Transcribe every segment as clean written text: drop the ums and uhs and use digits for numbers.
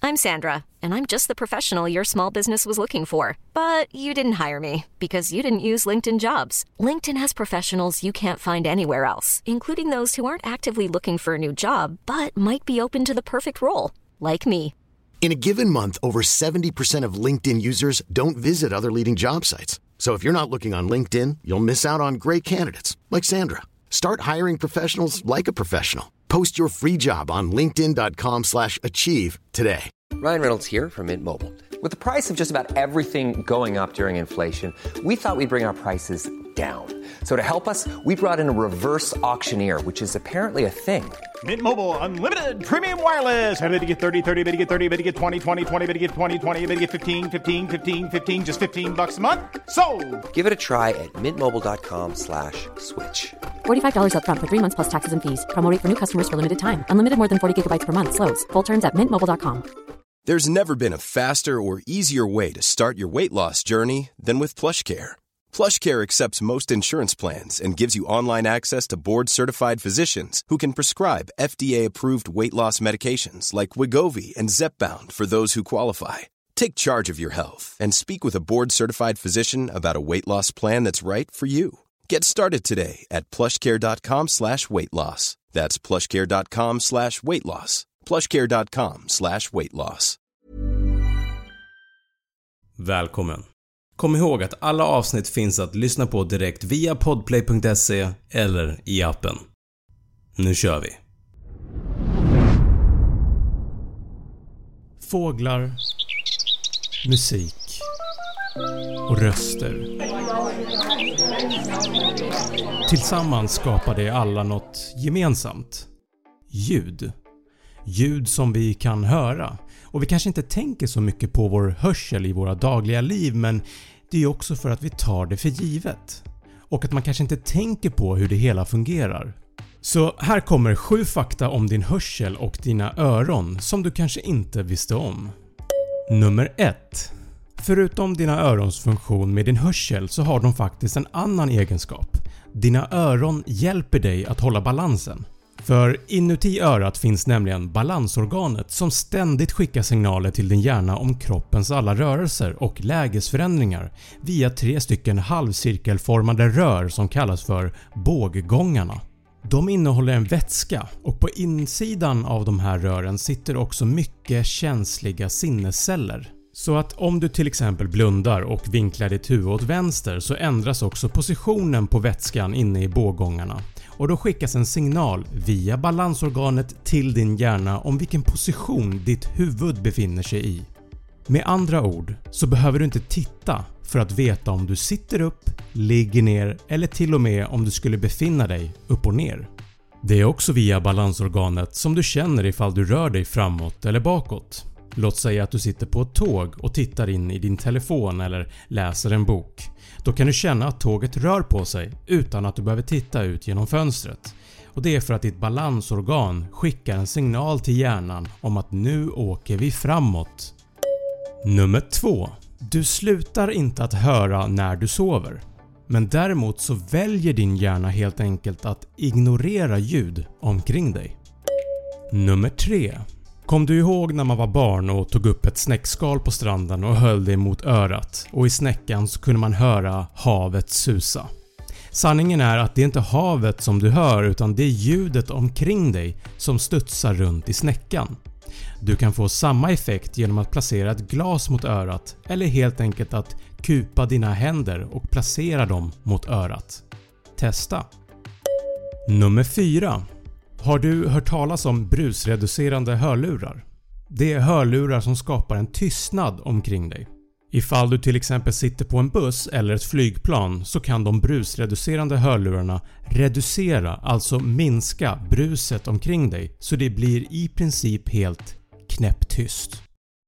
I'm Sandra, and I'm just the professional your small business was looking for. But you didn't hire me because you didn't use LinkedIn Jobs. LinkedIn has professionals you can't find anywhere else, including those who aren't actively looking for a new job, but might be open to the perfect role, like me. In a given month, over 70% of LinkedIn users don't visit other leading job sites. So if you're not looking on LinkedIn, you'll miss out on great candidates like Sandra. Start hiring professionals like a professional. Post your free job on linkedin.com/achieve today. Ryan Reynolds here from Mint Mobile. With the price of just about everything going up during inflation, we thought we'd bring our prices down. So to help us, we brought in a reverse auctioneer, which is apparently a thing. Mint Mobile Unlimited Premium Wireless. How to get 30, 30, bit to get 30, bit to get 20, 20, 20, bit to get 20, 20, bit to get 15, 15, 15, 15, just $15 a month? Sold! Give it a try at mintmobile.com/switch. $45 up front for 3 months plus taxes and fees. Promo rate for new customers for limited time. Unlimited more than 40 gigabytes per month. Slows full terms at mintmobile.com. There's never been a faster or easier way to start your weight loss journey than with PlushCare. PlushCare accepts most insurance plans and gives you online access to board-certified physicians who can prescribe FDA-approved weight loss medications like Wegovy and Zepbound for those who qualify. Take charge of your health and speak with a board-certified physician about a weight loss plan that's right for you. Get started today at plushcare.com/weightloss. That's plushcare.com/weightloss. plushcare.com/weightloss. Välkommen. Kom ihåg att alla avsnitt finns att lyssna på direkt via podplay.se eller i appen. Nu kör vi. Fåglar, musik och röster. Tillsammans skapar det alla något gemensamt. Ljud. Ljud som vi kan höra. Och vi kanske inte tänker så mycket på vår hörsel i våra dagliga liv, men det är också för att vi tar det för givet. Och att man kanske inte tänker på hur det hela fungerar. Så här kommer 7 fakta om din hörsel och dina öron som du kanske inte visste om. Nummer 1. Förutom dina örons funktion med din hörsel så har de faktiskt en annan egenskap. Dina öron hjälper dig att hålla balansen. För inuti örat finns nämligen balansorganet som ständigt skickar signaler till din hjärna om kroppens alla rörelser och lägesförändringar via 3 stycken halvcirkelformade rör som kallas för båggångarna. De innehåller en vätska och på insidan av de här rören sitter också mycket känsliga sinnesceller. Så att om du till exempel blundar och vinklar ditt huvud åt vänster så ändras också positionen på vätskan inne i båggångarna. Och då skickas en signal via balansorganet till din hjärna om vilken position ditt huvud befinner sig i. Med andra ord så behöver du inte titta för att veta om du sitter upp, ligger ner eller till och med om du skulle befinna dig upp och ner. Det är också via balansorganet som du känner ifall du rör dig framåt eller bakåt. Låt säga att du sitter på ett tåg och tittar in i din telefon eller läser en bok. Då kan du känna att tåget rör på sig utan att du behöver titta ut genom fönstret. Och det är för att ditt balansorgan skickar en signal till hjärnan om att nu åker vi framåt. Nummer 2. Du slutar inte att höra när du sover. Men däremot så väljer din hjärna helt enkelt att ignorera ljud omkring dig. Nummer 3. Kom du ihåg när man var barn och tog upp ett snäckskal på stranden och höll det mot örat och i snäckan så kunde man höra havet susa? Sanningen är att det är inte havet som du hör utan det är ljudet omkring dig som studsar runt i snäckan. Du kan få samma effekt genom att placera ett glas mot örat eller helt enkelt att kupa dina händer och placera dem mot örat. Testa! Nummer 4. Har du hört talas om brusreducerande hörlurar? Det är hörlurar som skapar en tystnad omkring dig. Ifall du till exempel sitter på en buss eller ett flygplan så kan de brusreducerande hörlurarna reducera, alltså minska bruset omkring dig så det blir i princip helt knäpptyst.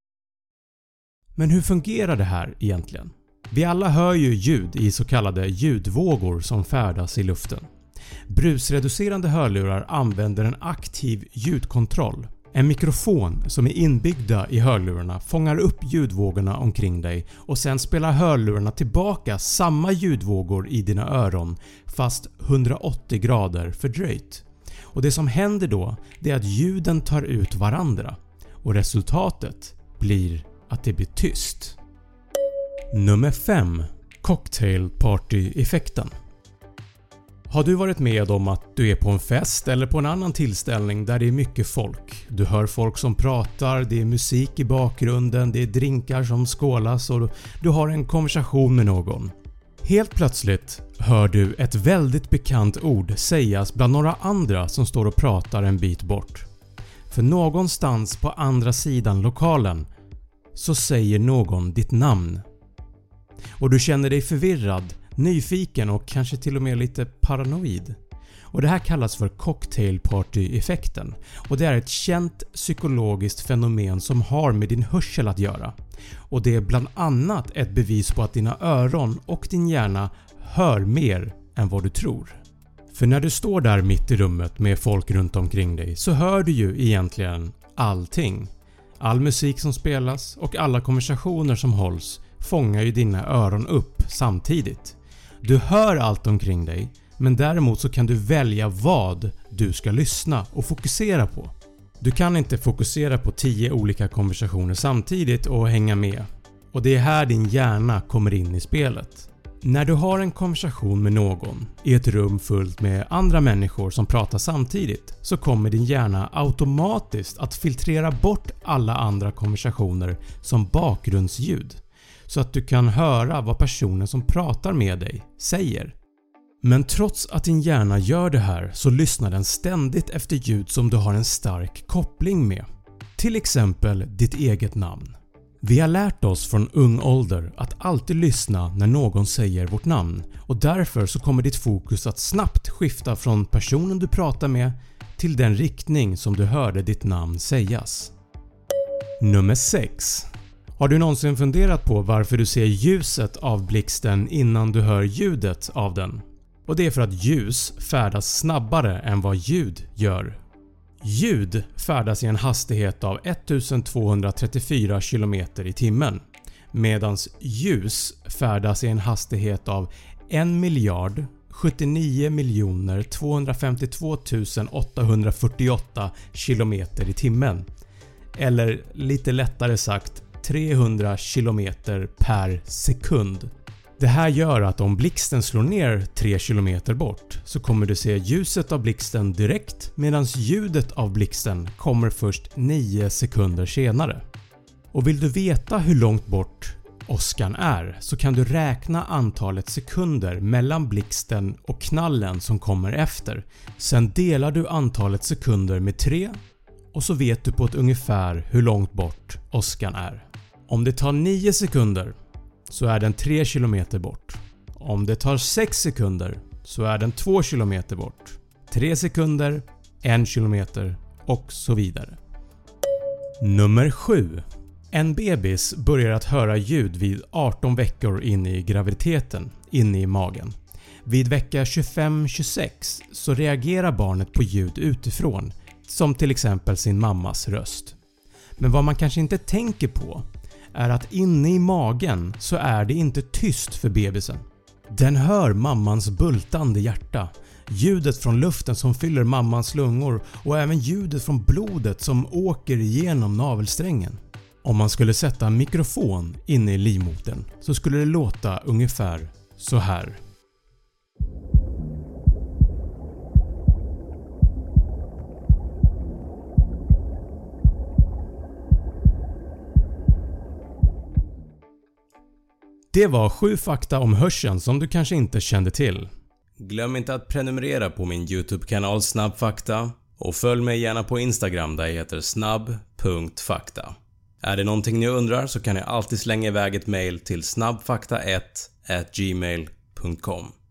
Men hur fungerar det här egentligen? Vi alla hör ju ljud i så kallade ljudvågor som färdas i luften. Brusreducerande hörlurar använder en aktiv ljudkontroll. En mikrofon som är inbyggda i hörlurarna fångar upp ljudvågorna omkring dig och sen spelar hörlurarna tillbaka samma ljudvågor i dina öron fast 180 grader fördröjt. Och det som händer då är att ljuden tar ut varandra. och resultatet blir att det blir tyst. Nummer 5. Cocktail party-effekten. Har du varit med om att du är på en fest eller på en annan tillställning där det är mycket folk? Du hör folk som pratar, det är musik i bakgrunden, det är drinkar som skålas och du har en konversation med någon. Helt plötsligt hör du ett väldigt bekant ord sägas bland några andra som står och pratar en bit bort. För någonstans på andra sidan lokalen så säger någon ditt namn. Och du känner dig förvirrad, nyfiken och kanske till och med lite paranoid. Och det här kallas för cocktail party-effekten och det är ett känt psykologiskt fenomen som har med din hörsel att göra. Och det är bland annat ett bevis på att dina öron och din hjärna hör mer än vad du tror. För när du står där mitt i rummet med folk runt omkring dig så hör du ju egentligen allting. All musik som spelas och alla konversationer som hålls fångar ju dina öron upp samtidigt. Du hör allt omkring dig, men däremot så kan du välja vad du ska lyssna och fokusera på. Du kan inte fokusera på 10 olika konversationer samtidigt och hänga med. Och det är här din hjärna kommer in i spelet. När du har en konversation med någon i ett rum fullt med andra människor som pratar samtidigt så kommer din hjärna automatiskt att filtrera bort alla andra konversationer som bakgrundsljud så att du kan höra vad personen som pratar med dig säger. Men trots att din hjärna gör det här så lyssnar den ständigt efter ljud som du har en stark koppling med. Till exempel ditt eget namn. Vi har lärt oss från ung ålder att alltid lyssna när någon säger vårt namn och därför så kommer ditt fokus att snabbt skifta från personen du pratar med till den riktning som du hörde ditt namn sägas. Nummer 6. Har du någonsin funderat på varför du ser ljuset av blixten innan du hör ljudet av den? Och det är för att ljus färdas snabbare än vad ljud gör. Ljud färdas i en hastighet av 1234 km i timmen medan ljus färdas i en hastighet av 1 252 848 km i timmen eller lite lättare sagt 300 km per sekund. Det här gör att om blixten slår ner 3 km bort så kommer du se ljuset av blixten direkt medan ljudet av blixten kommer först 9 sekunder senare. Och vill du veta hur långt bort åskan är så kan du räkna antalet sekunder mellan blixten och knallen som kommer efter. Sen delar du antalet sekunder med 3 och så vet du på ett ungefär hur långt bort åskan är. Om det tar 9 sekunder så är den 3 km bort. Om det tar 6 sekunder så är den 2 km bort. 3 sekunder, 1 km och så vidare. Nummer 7. En bebis börjar att höra ljud vid 18 veckor in i graviditeten, inne i magen. Vid vecka 25-26 så reagerar barnet på ljud utifrån, som till exempel sin mammas röst. Men vad man kanske inte tänker på är att inne i magen så är det inte tyst för bebisen. Den hör mammans bultande hjärta, ljudet från luften som fyller mammans lungor och även ljudet från blodet som åker igenom navelsträngen. Om man skulle sätta en mikrofon inne i livmodern så skulle det låta ungefär så här. Det var 7 fakta om hörseln som du kanske inte kände till. Glöm inte att prenumerera på min YouTube-kanal Snabbfakta och följ mig gärna på Instagram där jag heter snabb.fakta. Är det någonting ni undrar så kan ni alltid slänga iväg ett mail till snabbfakta1@gmail.com.